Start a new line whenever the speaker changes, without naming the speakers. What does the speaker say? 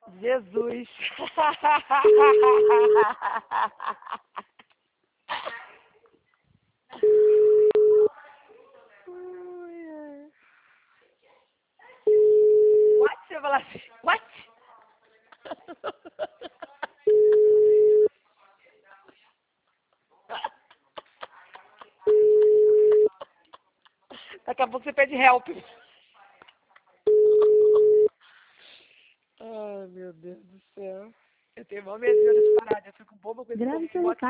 Jesus. What? Você fala assim, what? Daqui a pouco você pede help. Ai, meu Deus do céu. Eu tenho mó medo de paradas. Eu fico boba com esse povo que bota